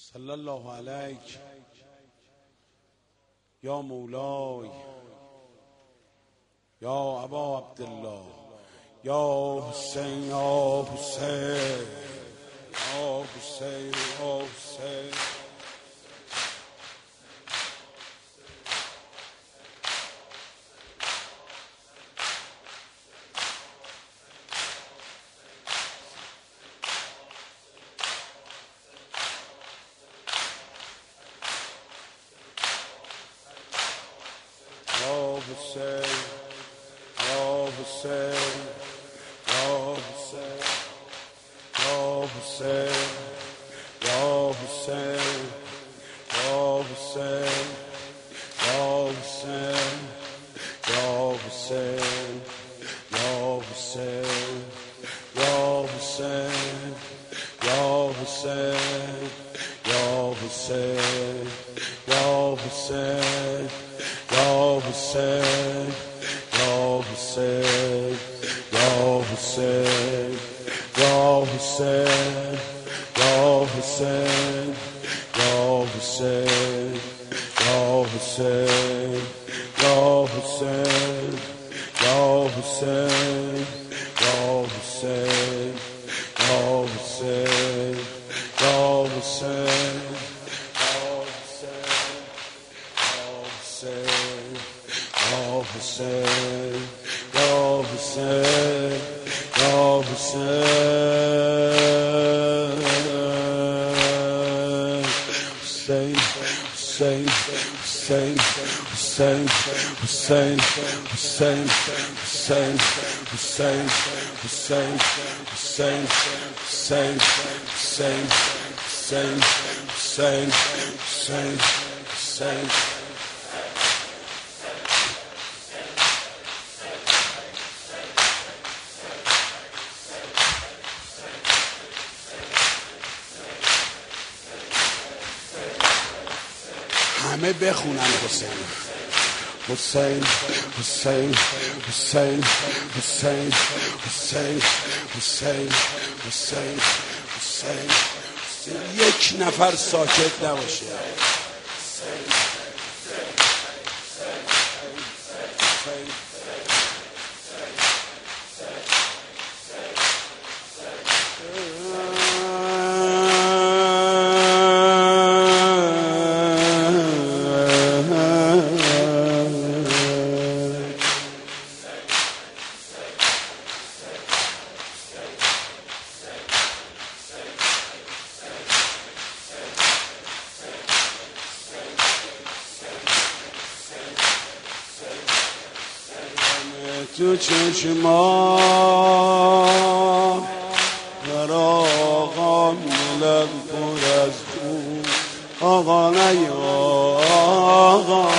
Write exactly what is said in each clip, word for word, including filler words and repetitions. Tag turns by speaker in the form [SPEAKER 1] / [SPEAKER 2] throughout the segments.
[SPEAKER 1] صلی الله علیک یا مولای یا ابا عبدالله یا حسین یا حسین یا حسین یا حسین Ya Hüseyin, Ya Hüseyin, Ya Hüseyin, Ya Hüseyin, Ya Hüseyin, Ya Hüseyin, Ya Hüseyin, Ya Hüseyin, Ya Hüseyin, Ya Hüseyin, Ya Hüseyin, Ya Hüseyin, Ya Hüseyin. Ya Hüseyin, Ya Hüseyin, Ya Hüseyin, Ya Hüseyin, Ya Hüseyin, Ya Hüseyin, Ya Hüseyin, Ya Hüseyin, Ya Hüseyin, Ya Hüseyin, Ya Hüseyin, Ya Hüseyin. Ya Hüseyin, Ya Hüseyin, Ya Hüseyin, Hüseyin, Hüseyin, Hüseyin, Hüseyin, Hüseyin, Hüseyin, Hüseyin, Hüseyin, Hüseyin, Hüseyin, Hüseyin, Hüseyin, Hüseyin, Hüseyin, Hüseyin. همه بخونن حسین حسین حسین حسین حسین حسین حسین حسین حسین یک نفر ساکت نباشه. تو چشما در آقا ملت پر از خون آقا نیا آقا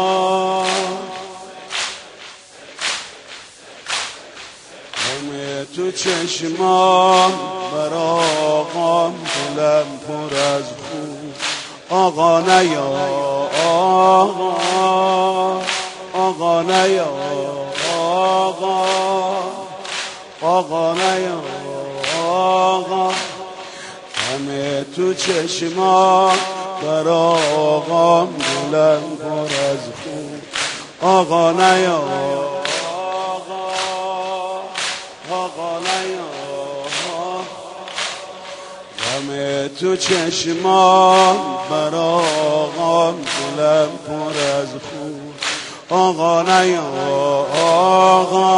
[SPEAKER 1] همه تو چشما بر آقا ملت پر از خون آقا نیا آقا آقا نیا آقا آقا نیا آقا همه تو چشما بر آقا بلند پر از خون آقا نیا آقا آقا نیا همه تو چشما بر آقا بلند پر از خون آقا نیا آقا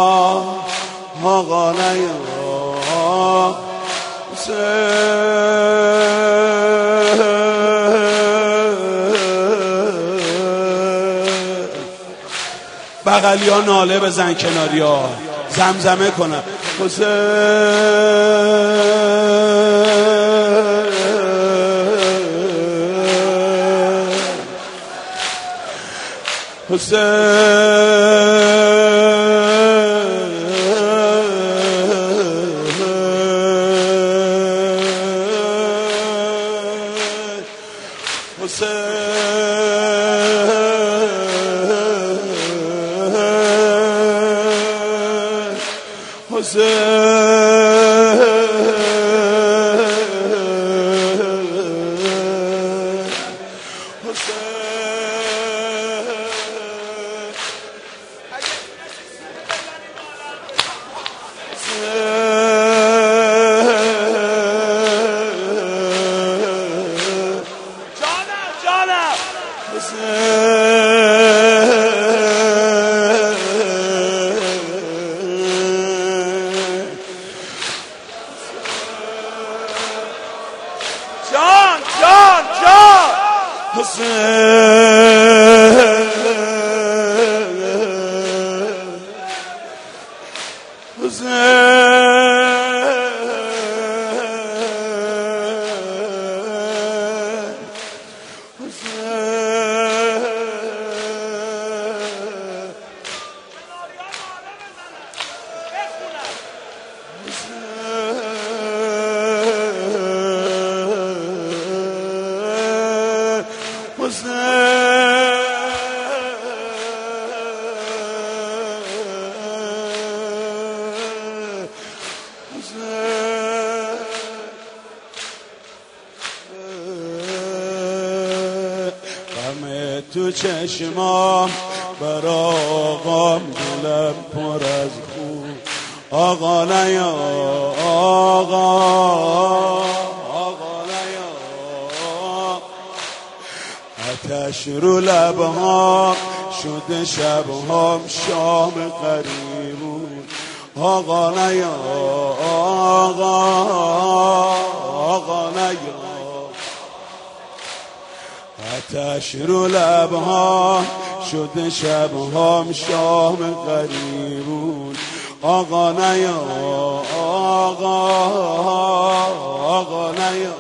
[SPEAKER 1] آقا نیا بغلیا ناله بزن کناریا زمزمه کنن حسین حسین حسین حسین تو چشمام برا آقام دلم پر از خون آقا نیا آقا آقا نیا آتش رو لبهام شده شبهام شام قریبون آقا نیا آقا آقا نیا آتش رو لبهام شده شبهام شام قریبون آقا نیا آقا آقا نیا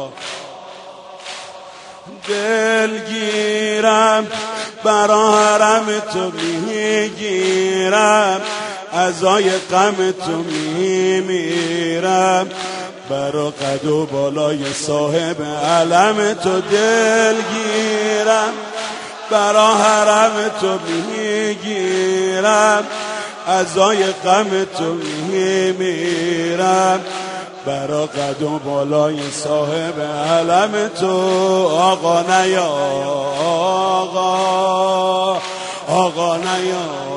[SPEAKER 1] دلگیرم برا حرم تو میگیرم عزای غم تو میمیرم برا قد و بالای صاحب علم تو دلگیرم برا حرم تو میگیرم عزای غم تو میمیرم برا قد و بالای صاحب علم تو آقا نیا آقا آقا نیا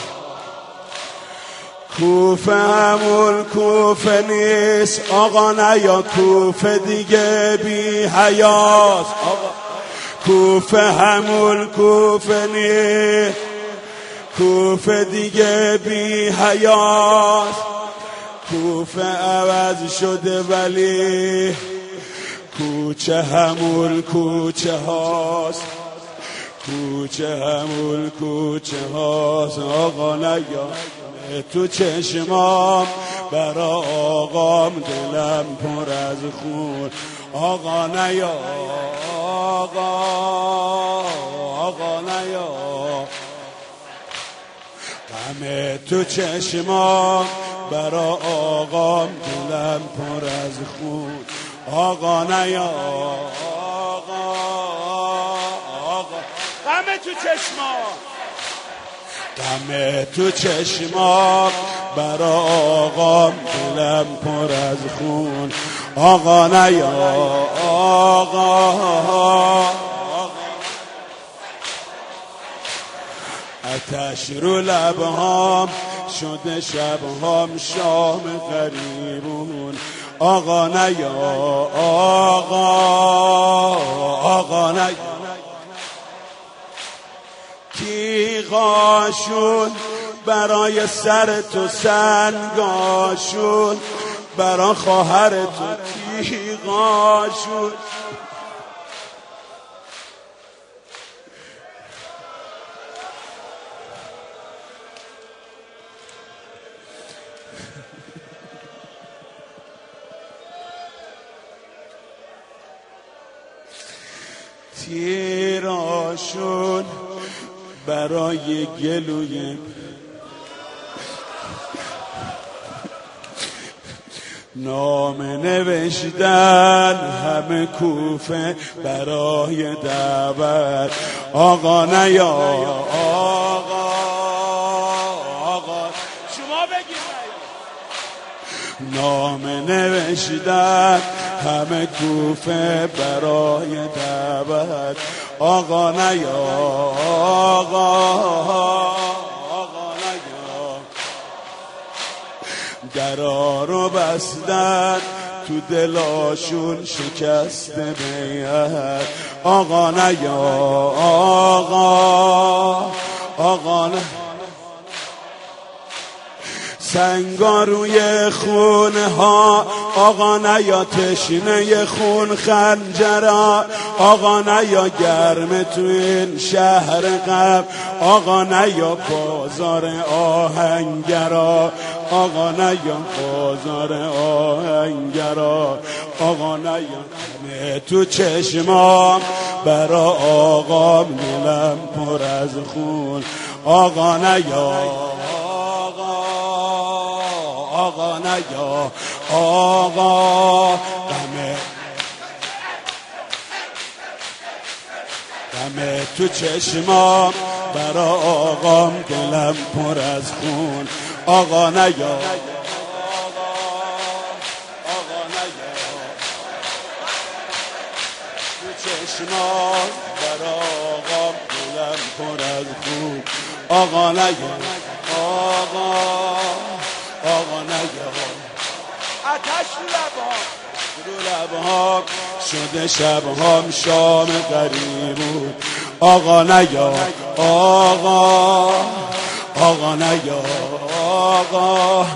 [SPEAKER 1] کوفه همون کوفه نیست آقا نیا کوفه دیگه بی حیاست آقا کوفه همون کوفه نیست کوفه دیگه بی حیاست کوفه عوض شده ولی کوچه همون کوچه هاست کوچه همون کوچه هاست آقا نیا تو چشمام برا آقام دلم پر از خون آقا نیا آقا آقا نیا غم تو چشمام برا آقام دلم پر از خون آقا نیا آقا آقا غم تو چشمام غم تو چشمام برا آقام دلم پر از خون آقا نیا آقا آتش رو لبهام شده شبهام شام قریبون آقا نیا آقا آقا نیا تیغاشون برای سر تو سنگاشون برای خواهر تو تیغاشون تیراشون برای گلوی نام نوشتن همه کوفه برای دعوت آقا نیا آقا آقا شما بگید نام نوشتن همه کوفه برای دعوت آقا نیا آقا آقا نیا درا رو بستن تو دلاشون شکست بیعت آقا نیا آقا آقا نیا سنگا روی خونه ها، آقا نیا تشنه خون خنجرا، آقا نیا گرم تو این شهر غم، آقا نیا بازار آهنگرا، آقا نیا بازار آهنگرا، آقا نیا همه تو چشمام برا آقا دلم پر از خون، آقا نیا آقا نیا آقا غمه غمه تو چشمام برا آقام دلم پر از خون، آقا نیا آقا نیا تو چشمام برا آقام دلم پر از خون، آقا نیا آقا آقا نیا آتش رو لبهام شده شبهام شام غریبون، آقا نیا آقا آقا نیا آقا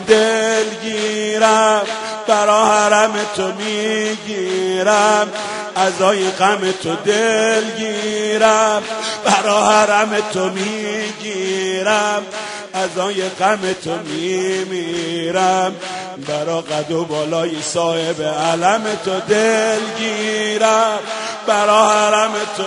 [SPEAKER 1] دلگیرم برا حرم تو میگیرم، عزای غم تو دلگیرم برا حرم تو میگیرم، عزای غم تو میمیرم برا قد و بالای صاحب علم تو دلگیرم برا حرم تو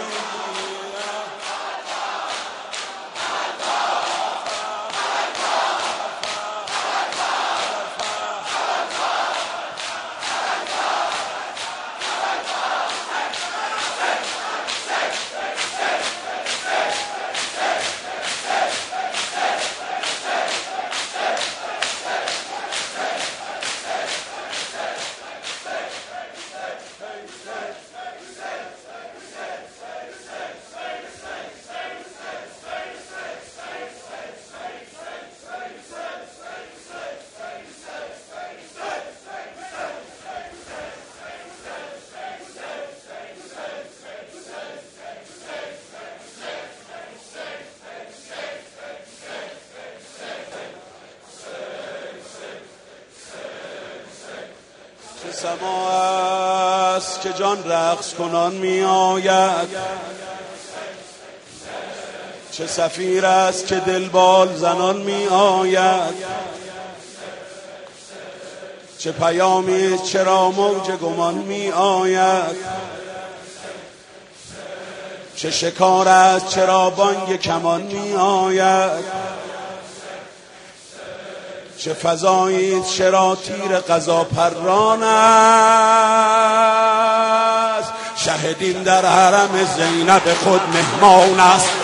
[SPEAKER 1] سما است که جان رقص کنان می آید، چه صفیر است که دلبال زنان می آید، چه پیامی چرا موج گمان می آید، چه شکار است چرا بانگ کمان می آید، چه فضایی چرا تیر قضا پران است، شهدین در حرم زینب خود مهمان است،